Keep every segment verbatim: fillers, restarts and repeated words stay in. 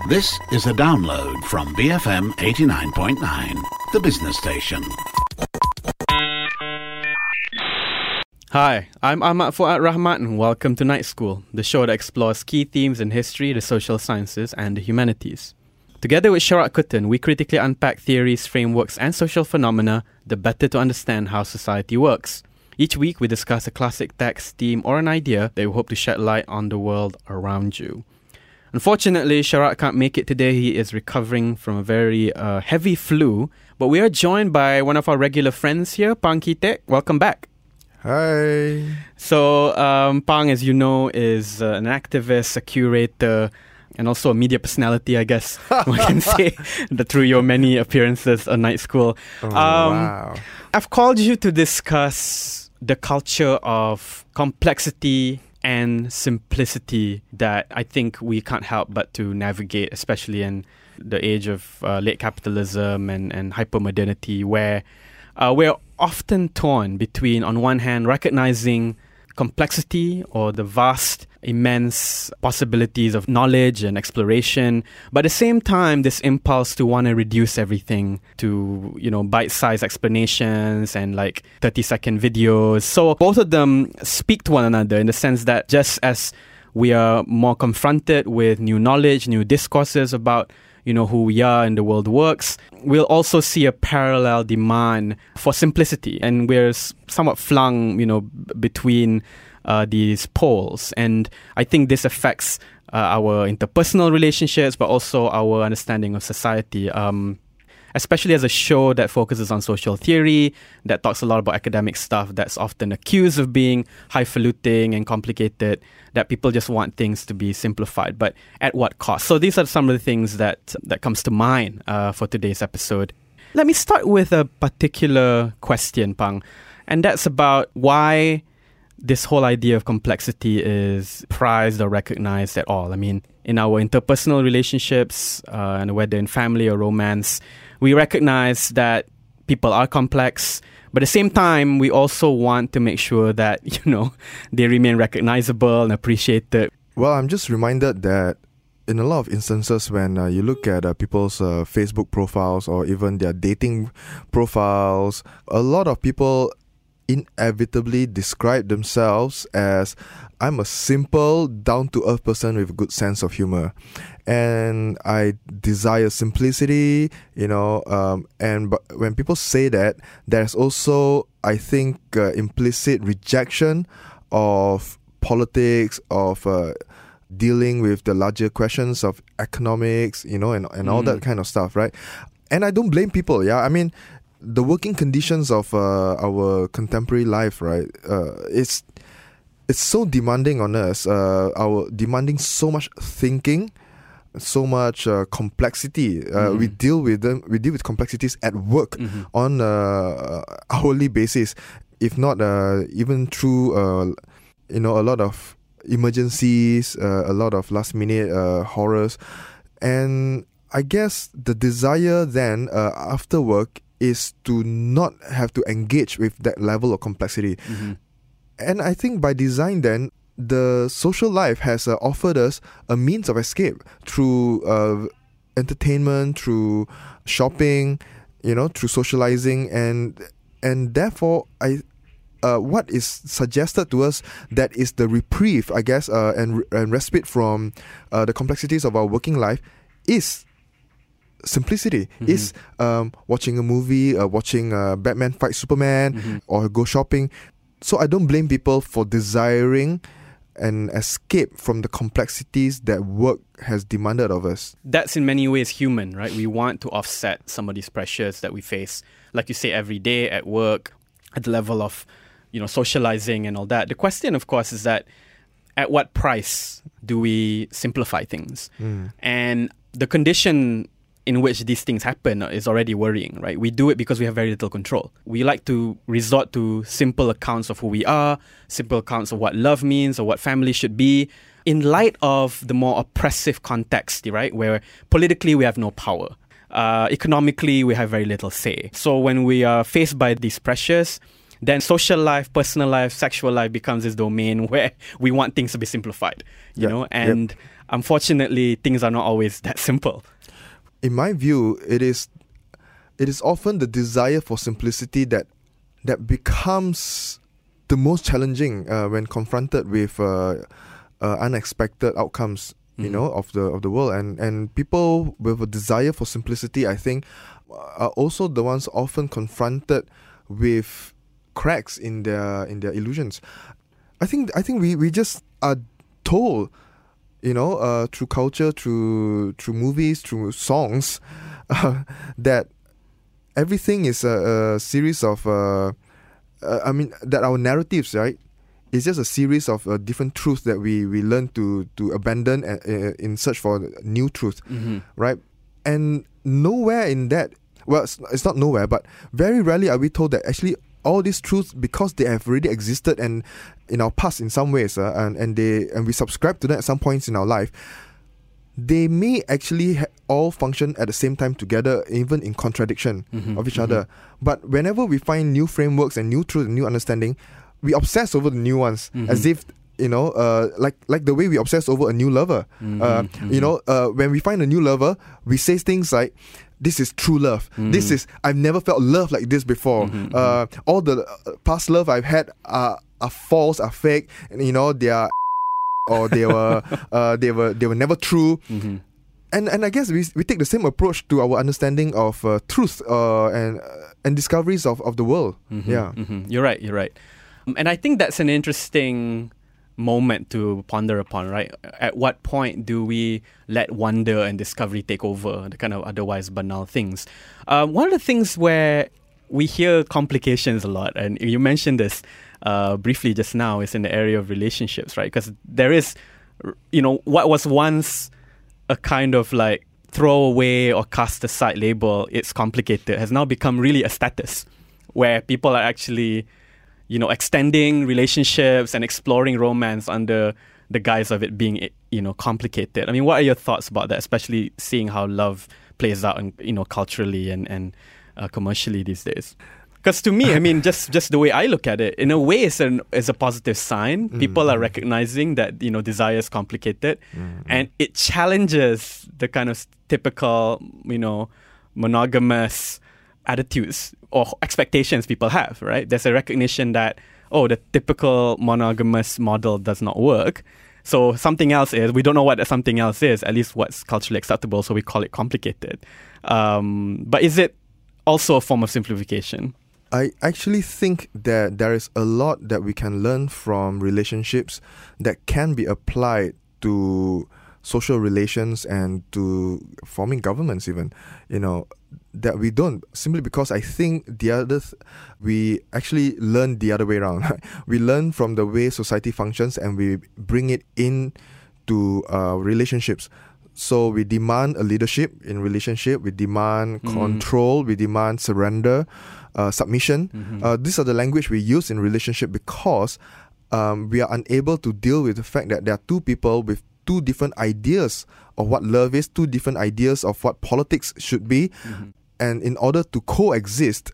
This is a download from B F M eighty-nine point nine, the business station. Hi, I'm Ahmad Fuad Rahmat and welcome to Night School, the show that explores key themes in history, the social sciences and the humanities. Together with Sharat Kuttan, we critically unpack theories, frameworks and social phenomena the better to understand how society works. Each week we discuss a classic text, theme or an idea that we hope to shed light on the world around you. Unfortunately, Sharat can't make it today. He is recovering from a very uh, heavy flu, but we are joined by one of our regular friends here, Pang Kitek. Welcome back. Hi. So, um, Pang, as you know, is uh, an activist, a curator, and also a media personality, I guess one can say, the, through your many appearances on Night School. Oh, um, wow. I've called you to discuss the culture of complexity and simplicity that I think we can't help but to navigate, especially in the age of uh, late capitalism and, and hypermodernity, where uh, we're often torn between, on one hand, recognizing complexity or the vast, immense possibilities of knowledge and exploration, but at the same time, this impulse to want to reduce everything to, you know, bite-sized explanations and like thirty-second videos. So both of them speak to one another in the sense that just as we are more confronted with new knowledge, new discourses about, you know, who we are and the world works, we'll also see a parallel demand for simplicity. And we're somewhat flung, you know, b- between uh, these poles. And I think this affects uh, our interpersonal relationships, but also our understanding of society. Um, especially as a show that focuses on social theory, that talks a lot about academic stuff that's often accused of being highfalutin and complicated, that people just want things to be simplified, but at what cost? So these are some of the things that that comes to mind uh, for today's episode. Let me start with a particular question, Pang, and that's about why this whole idea of complexity is prized or recognized at all. I mean, in our interpersonal relationships, uh, and whether in family or romance, we recognize that people are complex, but at the same time, we also want to make sure that, you know, they remain recognizable and appreciated. Well, I'm just reminded that in a lot of instances when uh, you look at uh, people's uh, Facebook profiles or even their dating profiles, a lot of people inevitably describe themselves as, I'm a simple, down-to-earth person with a good sense of humor. And I desire simplicity, you know, um, and but when people say that, there's also, I think, uh, implicit rejection of politics, of uh, dealing with the larger questions of economics, you know, and, and mm. all that kind of stuff, right? And I don't blame people, yeah? I mean, the working conditions of uh, our contemporary life, right, uh, it's it's so demanding on us, uh, our demanding so much thinking, so much uh, complexity. Uh, mm-hmm. We deal with them. We deal with complexities at work mm-hmm. on a hourly basis, if not uh, even through uh, you know a lot of emergencies, uh, a lot of last minute uh, horrors, and I guess the desire then uh, after work is to not have to engage with that level of complexity. Mm-hmm. And I think by design then, the social life has uh, offered us a means of escape through uh, entertainment, through shopping, you know, through socializing, and and therefore I, uh, what is suggested to us that is the reprieve, I guess, uh, and and respite from uh, the complexities of our working life is simplicity. Mm-hmm. Is um, watching a movie, uh, watching uh, Batman fight Superman, mm-hmm. or go shopping. So I don't blame people for desiring an escape from the complexities that work has demanded of us. That's in many ways human, right? We want to offset some of these pressures that we face, like you say, every day at work, at the level of, you know, socializing and all that. The question, of course, is that at what price do we simplify things? Mm. And the condition in which these things happen is already worrying, right? We do it because we have very little control. We like to resort to simple accounts of who we are, simple accounts of what love means or what family should be, in light of the more oppressive context, right? Where politically we have no power. Uh, economically, we have very little say. So when we are faced by these pressures, then social life, personal life, sexual life becomes this domain where we want things to be simplified, you yep. know? And yep. unfortunately, things are not always that simple. In my view, it is it is often the desire for simplicity that that becomes the most challenging uh, when confronted with uh, uh, unexpected outcomes, you Mm-hmm. know, of the of the world. And and people with a desire for simplicity, I think, are also the ones often confronted with cracks in their in their illusions. I think I think we, we just are told, you know, uh, through culture, through through movies, through songs, uh, that everything is a, a series of, uh, uh, I mean, that our narratives, right, is just a series of uh, different truths that we, we learn to to abandon uh, uh, in search for new truth, Mm-hmm. right? And nowhere in that, well, it's, it's not nowhere, but very rarely are we told that actually all these truths, because they have already existed and in our past in some ways, uh, and and they and we subscribe to them at some points in our life, they may actually ha- all function at the same time together, even in contradiction Mm-hmm. of each Mm-hmm. other. But whenever we find new frameworks and new truth and new understanding, we obsess over the new ones, Mhm. as if, you know, uh, like like the way we obsess over a new lover. Mhm, Uh, mhm. You know, uh, when we find a new lover, we say things like, "This is true love. This Mhm. is I've never felt love like this before. Mhm, Uh, all the uh, past love I've had are are false, are fake, and you know they are, or they were uh, they were they were never true." Mhm. And and I guess we we take the same approach to our understanding of uh, truth uh, and uh, and discoveries of, of the world. Mhm, Yeah. mhm. You're right. You're right. Um, And I think that's an interesting moment to ponder upon, right? At what point do we let wonder and discovery take over the kind of otherwise banal things? Um, one of the things where we hear complications a lot, and you mentioned this uh, briefly just now, is in the area of relationships, right? Because there is, you know, what was once a kind of like throwaway or cast aside label, it's complicated, has now become really a status where people are actually, you know, extending relationships and exploring romance under the guise of it being, you know, complicated. I mean, what are your thoughts about that, especially seeing how love plays out, in, you know, culturally and, and uh, commercially these days? Because to me, I mean, just, just the way I look at it, in a way, it's, an, it's a positive sign. Mm. People are recognizing that, you know, desire is complicated, Mm. and it challenges the kind of typical, you know, monogamous attitudes or expectations people have, right? There's a recognition that, oh, the typical monogamous model does not work. So something else is, we don't know what that something else is, at least what's culturally acceptable, so we call it complicated. Um, but is it also a form of simplification? I actually think that there is a lot that we can learn from relationships that can be applied to social relations and to forming governments even, you know, that we don't, simply because I think the other, th- we actually learn the other way around. We learn from the way society functions and we bring it in to uh, relationships. So we demand a leadership in relationship, we demand Mm. control, we demand surrender, uh, submission. Mhm. Uh, these are the language we use in relationship because um, we are unable to deal with the fact that there are two people with two different ideas of what love is, two different ideas of what politics should be. Mhm. And in order to coexist,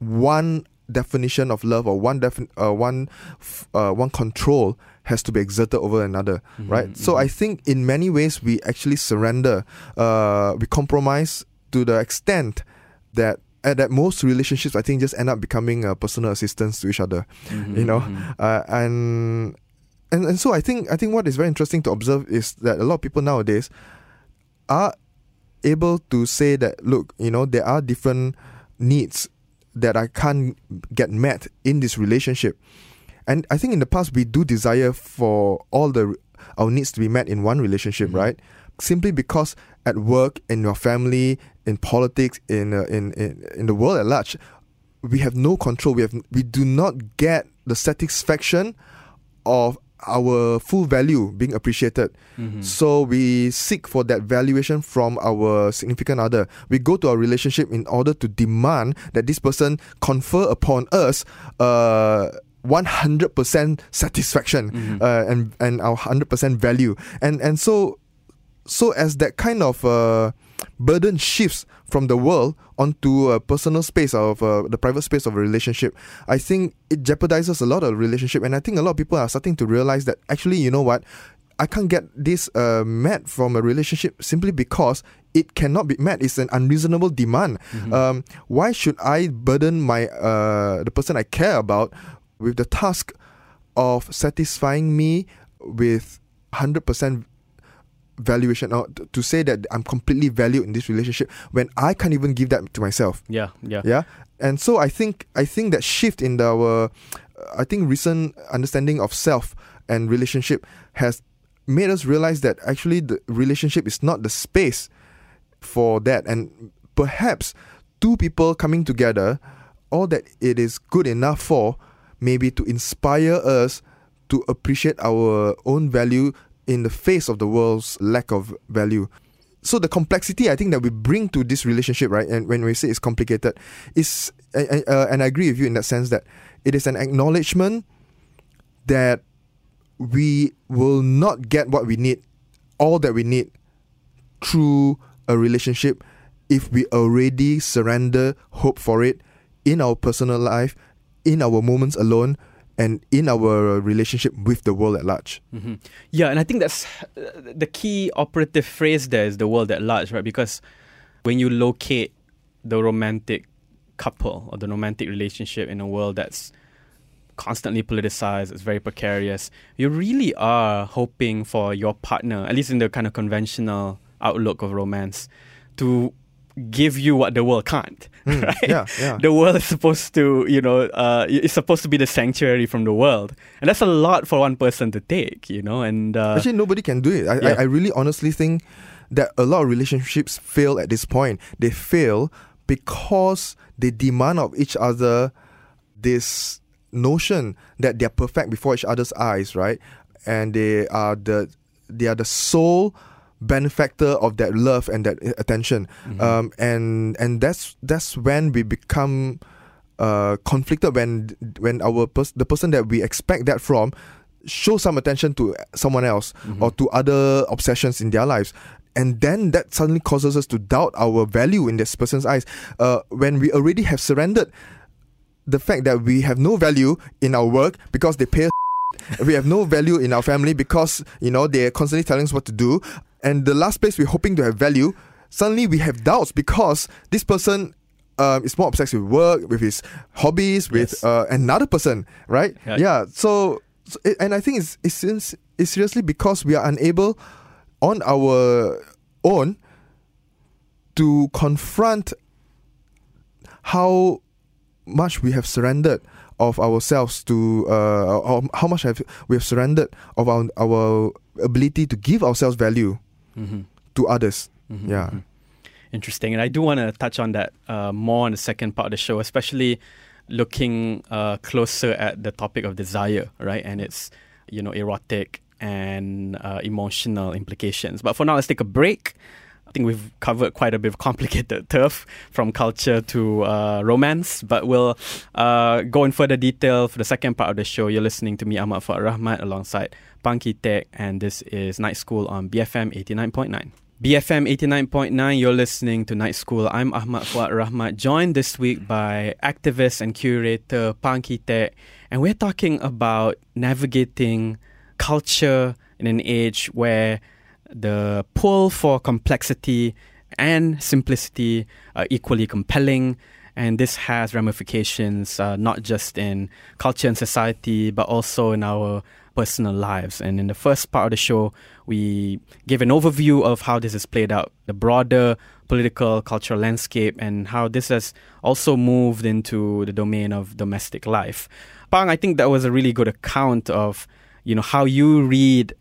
one definition of love or one defin- uh, one f- uh, one control has to be exerted over another, Mhm, right? So mhm. I think in many ways we actually surrender, uh, we compromise to the extent that at that most relationships I think just end up becoming uh, personal assistants to each other, Mhm, you know, mhm. uh, and and and so I think I think what is very interesting to observe is that a lot of people nowadays are able to say that, look, you know, there are different needs that I can't get met in this relationship. And I think in the past we do desire for all the our needs to be met in one relationship, Mhm. right? Simply because at work, in your family, in politics, in, uh, in in in the world at large, we have no control. We have we do not get the satisfaction of our full value being appreciated. Mhm. So we seek for that valuation from our significant other. We go to our relationship in order to demand that this person confer upon us uh, one hundred percent satisfaction Mhm. uh, and and our one hundred percent value. And and so so as that kind of uh, burden shifts from the world onto a personal space of uh, the private space of a relationship, I think it jeopardizes a lot of relationship. And I think a lot of people are starting to realize that actually, you know what, I can't get this uh, met from a relationship simply because it cannot be met. It's an unreasonable demand. Mm-hmm. Um, why should I burden my uh, the person I care about with the task of satisfying me with one hundred percent valuation, or to say that I'm completely valued in this relationship when I can't even give that to myself? Yeah, yeah, yeah. And so I think I think that shift in our, I think recent understanding of self and relationship has made us realize that actually the relationship is not the space for that, and perhaps two people coming together, all that it is good enough for, maybe to inspire us to appreciate our own value in the face of the world's lack of value. So the complexity I think that we bring to this relationship, right, and when we say it's complicated, is uh, uh, and I agree with you in that sense that it is an acknowledgement that we will not get what we need, all that we need, through a relationship if we already surrender hope for it in our personal life, in our moments alone, and in our relationship with the world at large. Mm-hmm. Yeah, and I think that's uh, the key operative phrase there is the world at large, right? Because when you locate the romantic couple or the romantic relationship in a world that's constantly politicized, it's very precarious, you really are hoping for your partner, at least in the kind of conventional outlook of romance, to give you what the world can't, mm, right? Yeah, yeah. The world is supposed to, you know, uh, it's supposed to be the sanctuary from the world. And that's a lot for one person to take, you know, and... Uh, Actually, nobody can do it. I, yeah. I, I really honestly think that a lot of relationships fail at this point. They fail because they demand of each other this notion that they're perfect before each other's eyes, right? And they are the they are the sole benefactor of that love and that attention, mm-hmm. um, and and that's that's when we become uh, conflicted when when our pers- the person that we expect that from show some attention to someone else, mm-hmm. or to other obsessions in their lives. And then that suddenly causes us to doubt our value in this person's eyes, uh, when we already have surrendered the fact that we have no value in our work because they pay us. We have no value in our family because, you know, they're constantly telling us what to do. And the last place we're hoping to have value, suddenly we have doubts because this person um, is more obsessed with work, with his hobbies, with yes. uh, another person, right? Yeah. yeah so, so it, and I think it's, it's it's seriously because we are unable on our own to confront how much we have surrendered of ourselves to uh, or how much have we have surrendered of our our ability to give ourselves value, mm-hmm. to others. Mm-hmm. Yeah. Mm-hmm. Interesting. And I do want to touch on that uh, more in the second part of the show, especially looking uh, closer at the topic of desire, right? And its, you know, erotic and uh, emotional implications. But for now, let's take a break. I think we've covered quite a bit of complicated turf, from culture to uh, romance, but we'll uh, go in further detail for the second part of the show. You're listening to me, Ahmad Fuad Rahmat, alongside Pang Ki Tek, and this is Night School on B F M eighty-nine point nine. B F M eighty-nine point nine, you're listening to Night School. I'm Ahmad Fuad Rahmat, joined this week by activist and curator Pang Ki Tek, and we're talking about navigating culture in an age where the pull for complexity and simplicity are equally compelling, and this has ramifications uh, not just in culture and society, but also in our personal lives. And in the first part of the show, we gave an overview of how this has played out, the broader political, cultural landscape, and how this has also moved into the domain of domestic life. Pang, I think that was a really good account of, you know, how you read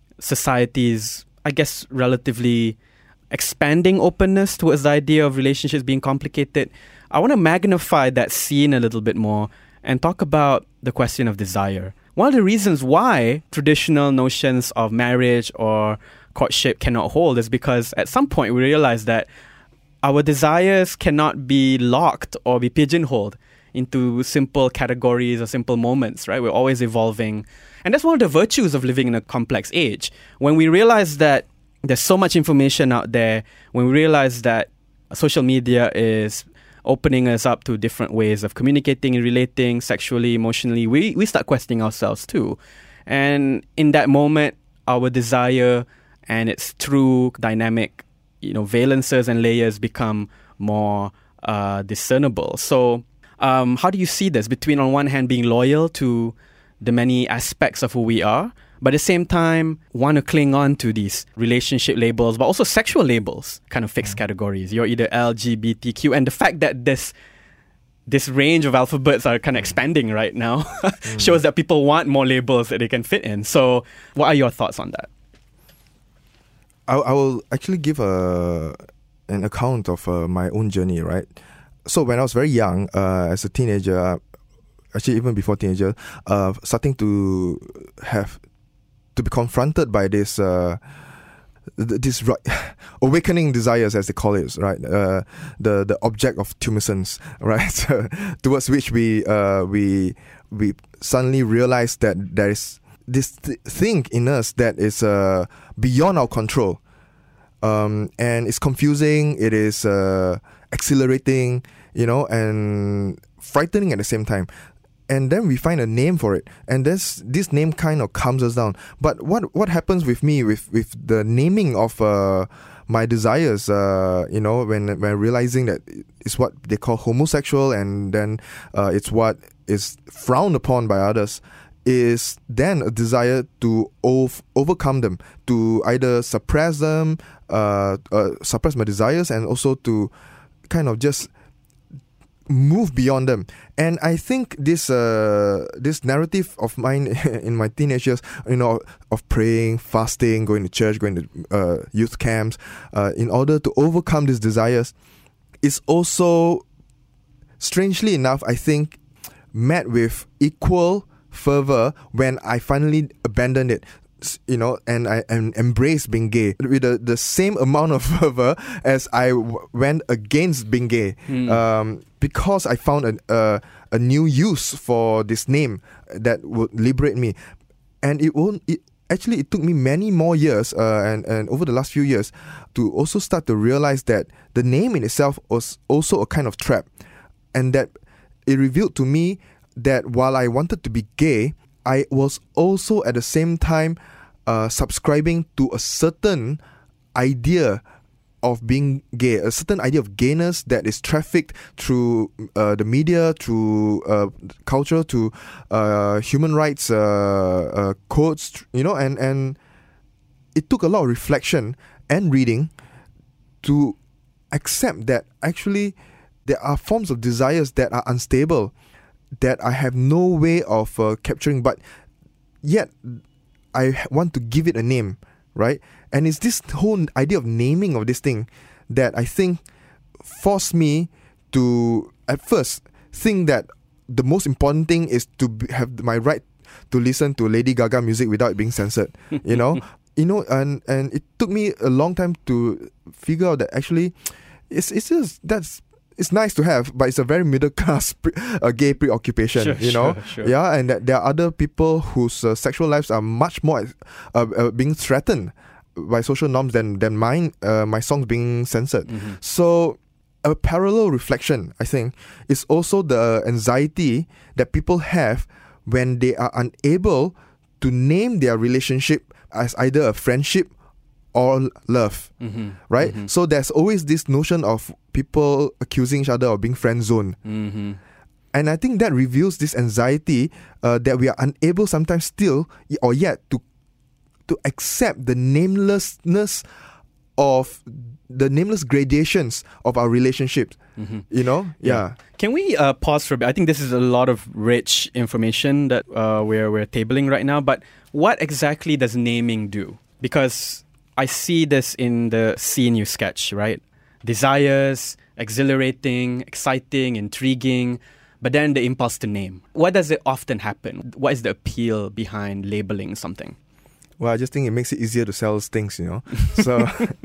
society's, I guess, relatively expanding openness towards the idea of relationships being complicated. I want to magnify that scene a little bit more and talk about the question of desire. One of the reasons why traditional notions of marriage or courtship cannot hold is because at some point we realize that our desires cannot be locked or be pigeonholed into simple categories or simple moments, right? We're always evolving. And that's one of the virtues of living in a complex age. When we realize that there's so much information out there, when we realize that social media is opening us up to different ways of communicating and relating sexually, emotionally, we, we start questioning ourselves too. And in that moment, our desire and its true dynamic, you know, valences and layers become more uh, discernible. So um, how do you see this between, on one hand, being loyal to the many aspects of who we are, but at the same time want to cling on to these relationship labels, but also sexual labels, kind of fixed mm. categories? You're either L G B T Q, and the fact that this this range of alphabets are kind of expanding right now mm. shows that people want more labels that they can fit in. So what are your thoughts on that? I, I will actually give a an account of uh, my own journey, right? So when I was very young, uh, as a teenager, actually even before teenager, uh, starting to have to be confronted by this uh, this right, awakening desires, as they call it, right? Uh, the the object of tumescence, right? Towards which we uh, we we suddenly realize that there is this th- thing in us that is uh, beyond our control, um, and it's confusing. It is uh, exhilarating, you know, and frightening at the same time. And then we find a name for it, and this this name kind of calms us down. But what what happens with me with, with the naming of uh, my desires? Uh, you know, when when realizing that it's what they call homosexual, and then uh, it's what is frowned upon by others, is then a desire to ov- overcome them, to either suppress them, uh, uh, suppress my desires, and also to kind of just move beyond them. And I think this uh, this narrative of mine in my teenage years, you know, of praying, fasting, going to church, going to uh, youth camps, uh, in order to overcome these desires, is also, strangely enough, I think, met with equal fervor when I finally abandoned it. You know, and I and embraced being gay with the, the same amount of fervor as I w- went against being gay, mm. um, because I found a, a a new use for this name that would liberate me, and it won't. It, actually, it took me many more years, uh, and and over the last few years, to also start to realize that the name in itself was also a kind of trap, and that it revealed to me that while I wanted to be gay, I was also at the same time uh, subscribing to a certain idea of being gay, a certain idea of gayness that is trafficked through uh, the media, through uh, culture, to uh, human rights uh, uh, codes, you know, and, and it took a lot of reflection and reading to accept that actually there are forms of desires that are unstable, that I have no way of uh, capturing, but yet I want to give it a name, right? And it's this whole idea of naming of this thing that I think forced me to, at first, think that the most important thing is to be, have my right to listen to Lady Gaga music without being censored, you know? You know, and, and it took me a long time to figure out that actually it's, it's just, that's, it's nice to have, but it's a very middle class pre- uh, gay preoccupation, sure, you know. Sure, sure. Yeah, and that there are other people whose uh, sexual lives are much more uh, uh, being threatened by social norms than than mine. Uh, my songs being censored. Mm-hmm. So a parallel reflection, I think, is also the anxiety that people have when they are unable to name their relationship as either a friendship or love, mm-hmm. right? Mm-hmm. So there's always this notion of people accusing each other of being friend zone. Mm-hmm. And I think that reveals this anxiety uh, that we are unable sometimes still or yet to to accept the namelessness of the nameless gradations of our relationships. Mm-hmm. You know? Yeah. yeah. Can we uh, pause for a bit? I think this is a lot of rich information that uh, we're, we're tabling right now, but what exactly does naming do? Because I see this in the scene you sketch, right? Desires, exhilarating, exciting, intriguing, but then the impulse to name. What does it often happen? What is the appeal behind labeling something? Well, I just think it makes it easier to sell things, you know. So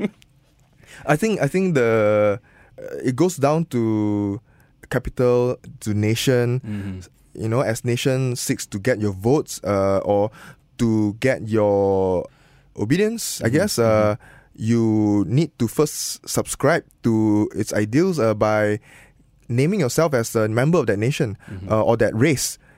I think I think the uh, it goes down to capital, to nation. Mm-hmm. You know, as nation seeks to get your votes uh, or to get your obedience, I guess, uh, mm-hmm. you need to first subscribe to its ideals uh, by naming yourself as a member of that nation, mm-hmm. uh, or that race.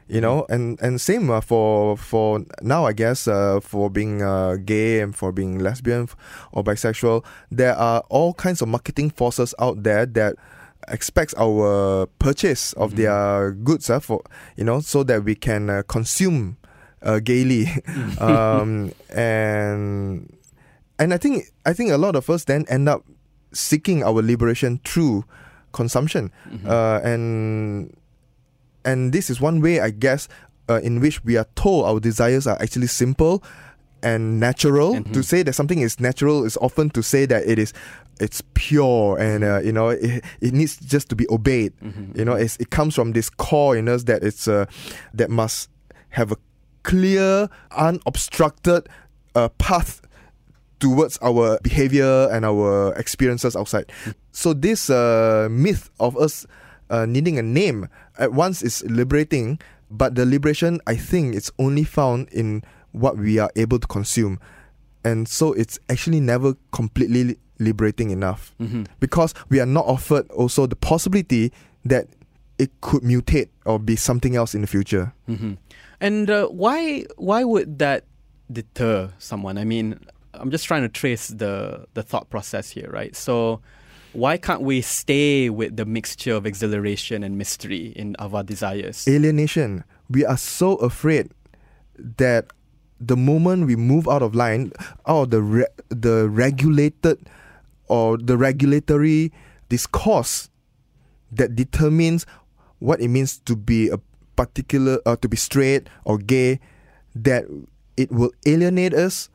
You know, and and same uh, for for now, I guess, uh, for being uh, gay and for being lesbian or bisexual, there are all kinds of marketing forces out there that expects our purchase of mm-hmm. their goods, uh, for you know, so that we can uh, consume uh, gaily, um, and and I think I think a lot of us then end up seeking our liberation through consumption, mm-hmm. uh, and. And this is one way, I guess, uh, in which we are told our desires are actually simple and natural. Mm-hmm. To say that something is natural is often to say that it is, it's pure and uh, you know it, it needs just to be obeyed. Mm-hmm. You know, it's, it comes from this core in us that it's uh, that must have a clear, unobstructed uh, path towards our behavior and our experiences outside. Mm-hmm. So this uh, myth of us Uh, needing a name at once is liberating, but the liberation, I think, it's only found in what we are able to consume, and so it's actually never completely liberating enough, mm-hmm. because we are not offered also the possibility that it could mutate or be something else in the future. Mm-hmm. And uh, why why would that deter someone? I mean, I'm just trying to trace the the thought process here, right? So why can't we stay with the mixture of exhilaration and mystery in of our desires? Alienation. We are so afraid that the moment we move out of line, out of the re- the regulated or the regulatory discourse that determines what it means to be a particular, uh, to be straight or gay, that it will alienate us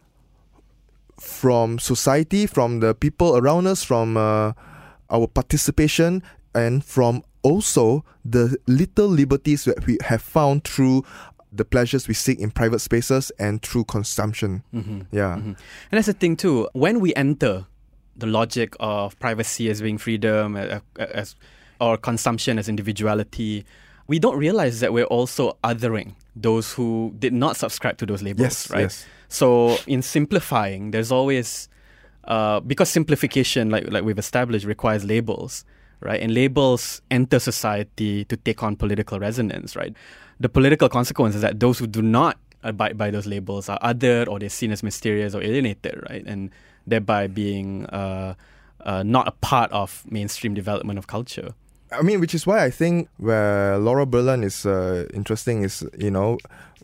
from society, from the people around us, from uh, our participation, and from also the little liberties that we have found through the pleasures we seek in private spaces and through consumption. Mm-hmm. Yeah. Mm-hmm. And that's the thing too. When we enter the logic of privacy as being freedom, as, as or consumption as individuality, we don't realize that we're also othering those who did not subscribe to those labels, yes, right? Yes. So in simplifying, there's always Uh, because simplification, like like we've established, requires labels, right? And labels enter society to take on political resonance, right? The political consequence is that those who do not abide by those labels are othered, or they're seen as mysterious or alienated, right? And thereby being uh, uh, not a part of mainstream development of culture. I mean, which is why I think where Laura Berlant is uh, interesting is, you know,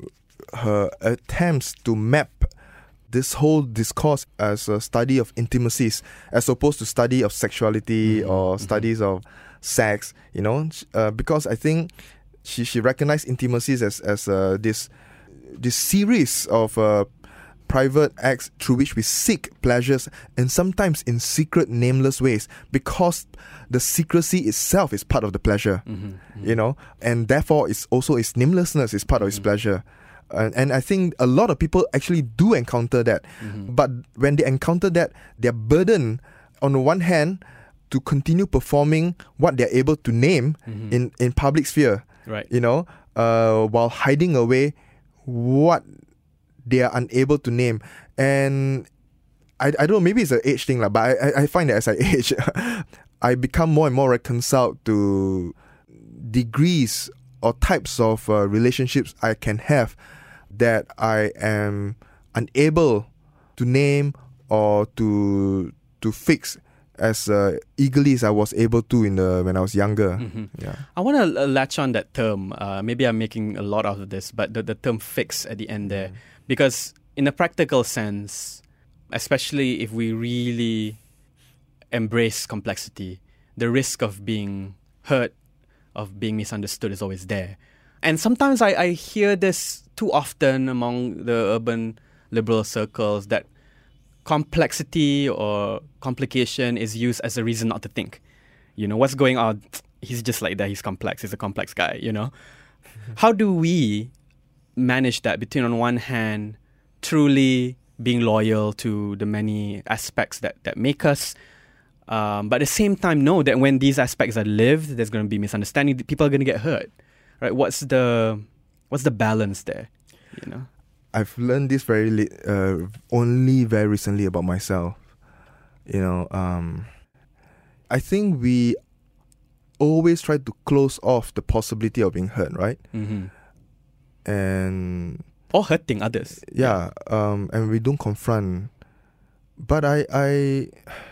her attempts to map this whole discourse as a study of intimacies as opposed to study of sexuality mm-hmm. or studies mm-hmm. of sex, you know, uh, because I think she she recognized intimacies as as uh, this this series of uh, private acts through which we seek pleasures, and sometimes in secret, nameless ways, because the secrecy itself is part of the pleasure, mm-hmm. Mm-hmm. you know, and therefore it's also its namelessness is part mm-hmm. of its pleasure. Uh, and I think a lot of people actually do encounter that. Mm-hmm. But when they encounter that, they're burdened, on the one hand, to continue performing what they're able to name mm-hmm. in, in public sphere. Right. You know, uh, while hiding away what they are unable to name. And I, I don't know, maybe it's an age thing, but I, I find that as I age, I become more and more reconciled to degrees or types of uh, relationships I can have that I am unable to name or to to fix as uh, eagerly as I was able to in the when I was younger. Mm-hmm. Yeah. I want to uh, latch on that term. Uh, maybe I'm making a lot out of this, but the, the term "fix" at the end there, because in a practical sense, especially if we really embrace complexity, the risk of being hurt, of being misunderstood, is always there. And sometimes I, I hear this too often among the urban liberal circles, that complexity or complication is used as a reason not to think. You know, what's going on? He's just like that. He's complex. He's a complex guy, you know. Mm-hmm. How do we manage that between, on one hand, truly being loyal to the many aspects that, that make us, um, but at the same time know that when these aspects are lived, there's going to be misunderstanding. People are going to get hurt, right? What's the what's the balance there, you know? I've learned this very li- uh, only very recently about myself. You know, um, I think we always try to close off the possibility of being hurt, right? Mm-hmm. and or hurting others. Yeah, um, and we don't confront. But I, I,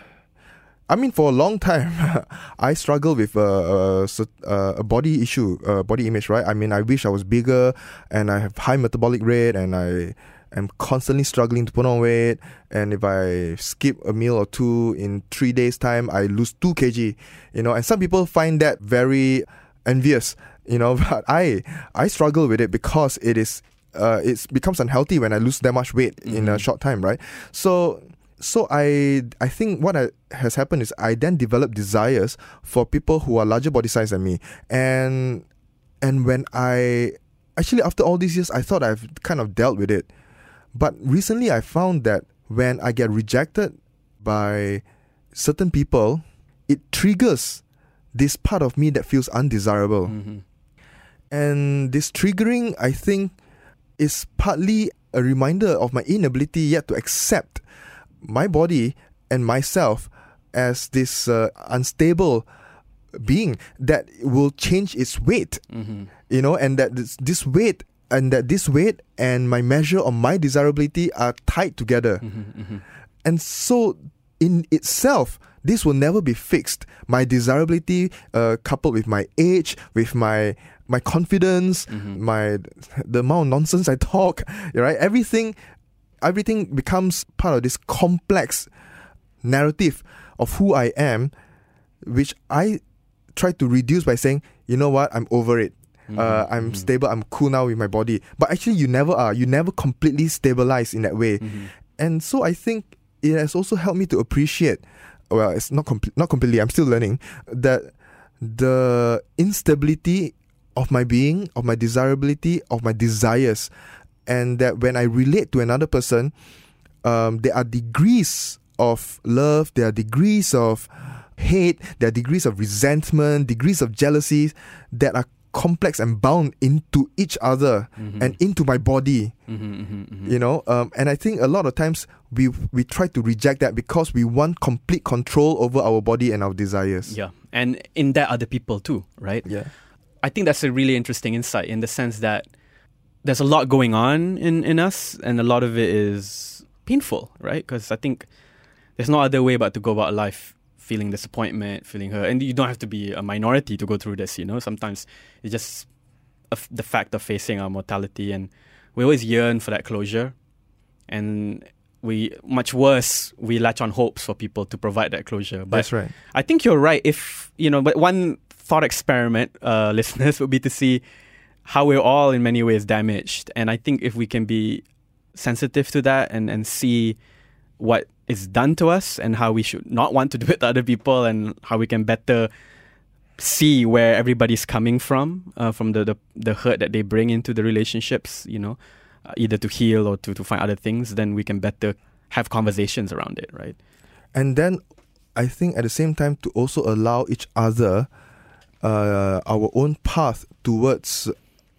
I mean, for a long time, I struggle with a, a, a body issue, a body image, right? I mean, I wish I was bigger, and I have high metabolic rate, and I am constantly struggling to put on weight. And if I skip a meal or two in three days' time, I lose two kilograms. You know, and some people find that very envious. You know, but I, I struggle with it because it is, uh, it becomes unhealthy when I lose that much weight mm-hmm. in a short time, right? So. So I I think what I, has happened is I then developed desires for people who are larger body size than me, and and when I actually after all these years I thought I've kind of dealt with it, but recently I found that when I get rejected by certain people, it triggers this part of me that feels undesirable, mm-hmm. and this triggering I think is partly a reminder of my inability yet to accept my body and myself as this uh, unstable being that will change its weight, mm-hmm. you know, and that this, this weight and that this weight and my measure of my desirability are tied together. Mm-hmm, mm-hmm. And so in itself, this will never be fixed. My desirability uh, coupled with my age, with my my confidence, mm-hmm. my the amount of nonsense I talk, right? Everything Everything becomes part of this complex narrative of who I am, which I try to reduce by saying, you know what, I'm over it. Mm-hmm. Uh, I'm mm-hmm. stable, I'm cool now with my body. But actually, you never are. You never completely stabilize in that way. Mm-hmm. And so I think it has also helped me to appreciate, well, it's not, com- not completely, I'm still learning, that the instability of my being, of my desirability, of my desires, and that when I relate to another person, um, there are degrees of love, there are degrees of hate, there are degrees of resentment, degrees of jealousy that are complex and bound into each other mm-hmm. and into my body. Mm-hmm, mm-hmm, mm-hmm. You know, um, and I think a lot of times we we try to reject that because we want complete control over our body and our desires. Yeah, and in that other people too, right? Yeah, I think that's a really interesting insight in the sense that there's a lot going on in, in us, and a lot of it is painful, right? Because I think there's no other way but to go about life feeling disappointment, feeling hurt. And you don't have to be a minority to go through this, you know? Sometimes it's just a f- the fact of facing our mortality, and we always yearn for that closure. And we, much worse, we latch on hopes for people to provide that closure. But that's right. I think you're right. If, you know, but one thought experiment, uh, listeners, would be to see how we're all in many ways damaged. And I think if we can be sensitive to that and, and see what is done to us and how we should not want to do it to other people, and how we can better see where everybody's coming from, uh, from the, the, the hurt that they bring into the relationships, you know, uh, either to heal or to, to find other things, then we can better have conversations around it, right? And then I think at the same time to also allow each other uh, our own path towards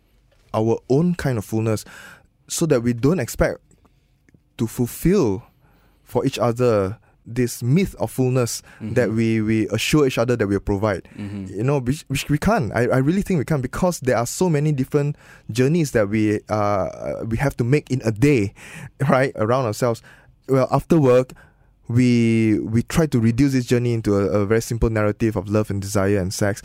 our own kind of fullness, so that we don't expect to fulfill for each other this myth of fullness mm-hmm. that we, we assure each other that we'll provide. Mm-hmm. You know, which, which we can't. I, I really think we can't, because there are so many different journeys that we uh we have to make in a day, right, around ourselves. Well, after work, we we try to reduce this journey into a, a very simple narrative of love and desire and sex.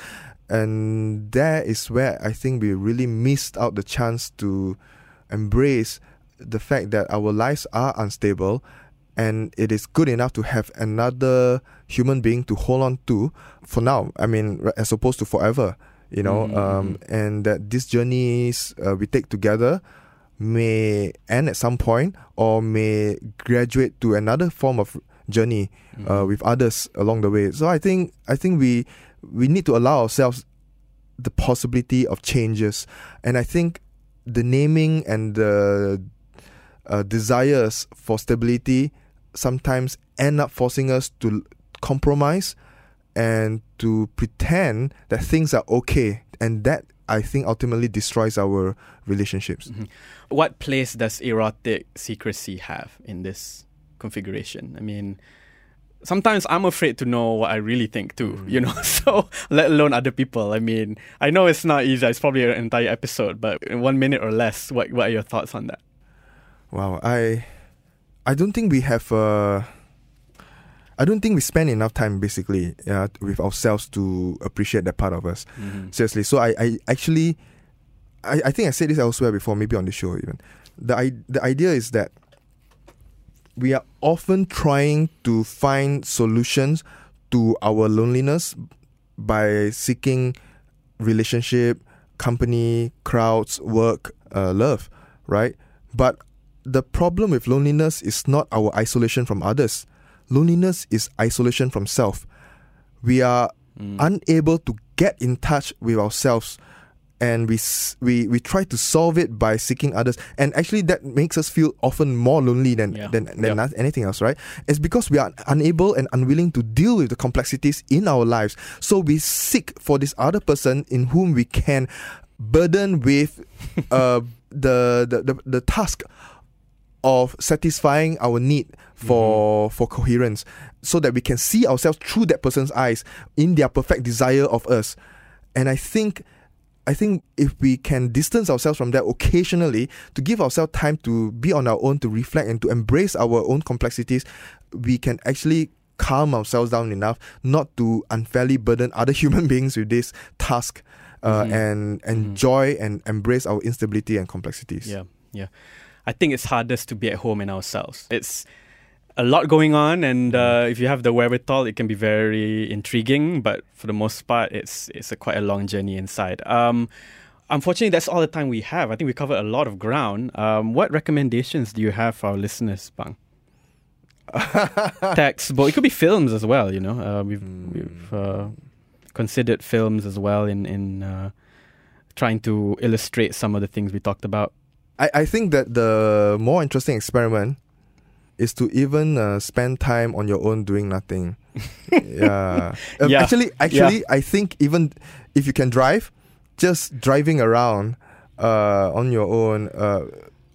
And there is where I think we really missed out the chance to embrace the fact that our lives are unstable, and it is good enough to have another human being to hold on to for now. I mean, as opposed to forever, you know, mm-hmm. um, and that these journeys uh, we take together may end at some point, or may graduate to another form of journey mm-hmm. uh, with others along the way. So I think I think we we need to allow ourselves the possibility of changes, and I think the naming and the uh, desires for stability sometimes end up forcing us to compromise and to pretend that things are okay, and that I think ultimately destroys our relationships. Mm-hmm. What place does erotic secrecy have in this configuration? I mean, sometimes I'm afraid to know what I really think too, mm. you know, so let alone other people. I mean, I know it's not easy. It's probably an entire episode, but in one minute or less, what what are your thoughts on that? Wow, I I don't think we have, uh, I don't think we spend enough time basically uh, with ourselves to appreciate that part of us. Mm-hmm. Seriously. So I, I actually, I, I think I said this elsewhere before, maybe on the show even. The, I, the idea is that we are often trying to find solutions to our loneliness by seeking relationship, company, crowds, work, uh, love, right? But the problem with loneliness is not our isolation from others. Loneliness is isolation from self. We are mm. unable to get in touch with ourselves, and we we we try to solve it by seeking others. And actually, that makes us feel often more lonely than yeah. than, than yep. anything else, right? It's because we are unable and unwilling to deal with the complexities in our lives. So we seek for this other person in whom we can burden with uh, the, the the the task of satisfying our need for mm-hmm. for coherence, so that we can see ourselves through that person's eyes in their perfect desire of us. And I think I think if we can distance ourselves from that occasionally, to give ourselves time to be on our own, to reflect and to embrace our own complexities, we can actually calm ourselves down enough not to unfairly burden other human beings with this task, uh, mm-hmm. and enjoy mm-hmm. and embrace our instability and complexities. Yeah, yeah. I think it's hardest to be at home in ourselves. It's a lot going on, and uh, if you have the wherewithal, it can be very intriguing. But for the most part, it's it's a quite a long journey inside. Um, unfortunately, that's all the time we have. I think we covered a lot of ground. Um, what recommendations do you have for our listeners, Pang? Textbook. It could be films as well. You know, uh, we've mm. we've uh, considered films as well in in uh, trying to illustrate some of the things we talked about. I, I think that the more interesting experiment is to even uh, spend time on your own doing nothing. yeah. Um, yeah. Actually, actually, yeah. I think even if you can drive, just driving around uh, on your own, uh,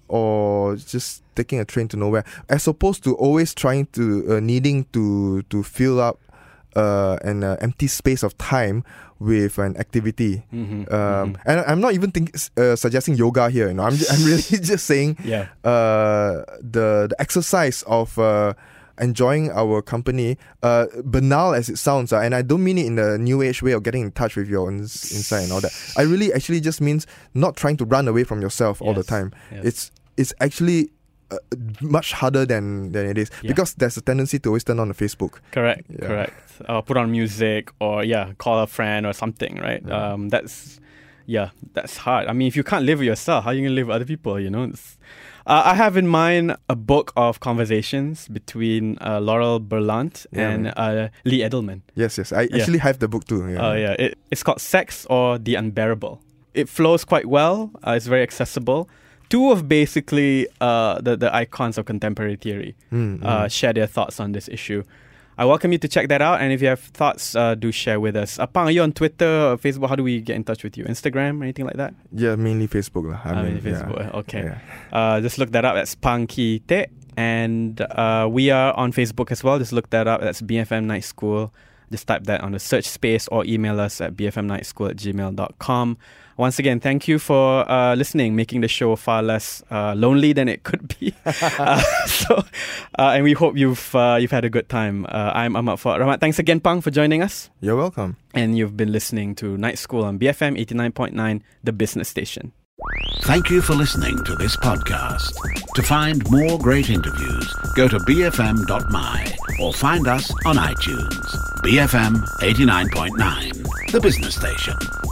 or just taking a train to nowhere, as opposed to always trying to uh, needing to to fill up uh, an uh, empty space of time with an activity. Mm-hmm, um, mm-hmm. And I'm not even think, uh, suggesting yoga here. You know, I'm I'm really just saying yeah. uh, the the exercise of uh, enjoying our company, uh, banal as it sounds, uh, and I don't mean it in the new age way of getting in touch with your own inside and all that. I really actually just means not trying to run away from yourself all yes. the time. Yes. It's it's actually Uh, much harder than, than it is, yeah. because there's a tendency to always turn on the Facebook. Correct, yeah. correct. Uh, put on music, or yeah, call a friend or something, right? Yeah. Um, that's yeah, that's hard. I mean, if you can't live with yourself, how are you gonna live with other people? You know. Uh, I have in mind a book of conversations between uh, Laurel Berlant yeah, and uh, Lee Edelman. Yes, yes. I yeah. actually have the book too. Oh yeah, uh, yeah. It, it's called Sex or the Unbearable. It flows quite well. Uh, it's very accessible. Two of basically uh, the, the icons of contemporary theory mm, uh, mm. share their thoughts on this issue. I welcome you to check that out. And if you have thoughts, uh, do share with us. Uh, Pang, are you on Twitter or Facebook? How do we get in touch with you? Instagram, anything like that? Yeah, mainly Facebook. I uh, mean, mainly Facebook. Yeah. Okay. Yeah. Uh, just look that up. That's Pang Ki Te. And uh, we are on Facebook as well. Just look that up. That's B F M Night School. Just type that on the search space or email us at b f m night school at gmail dot com. Once again, thank you for uh, listening, making the show far less uh, lonely than it could be. uh, so, uh, and we hope you've uh, you've had a good time. Uh, I'm Ahmad Fuad Rahmat. Thanks again, Pang, for joining us. You're welcome. And you've been listening to Night School on B F M eighty-nine point nine, the business station. Thank you for listening to this podcast. To find more great interviews, go to b f m dot m y or find us on iTunes. B F M eighty-nine point nine, the business station.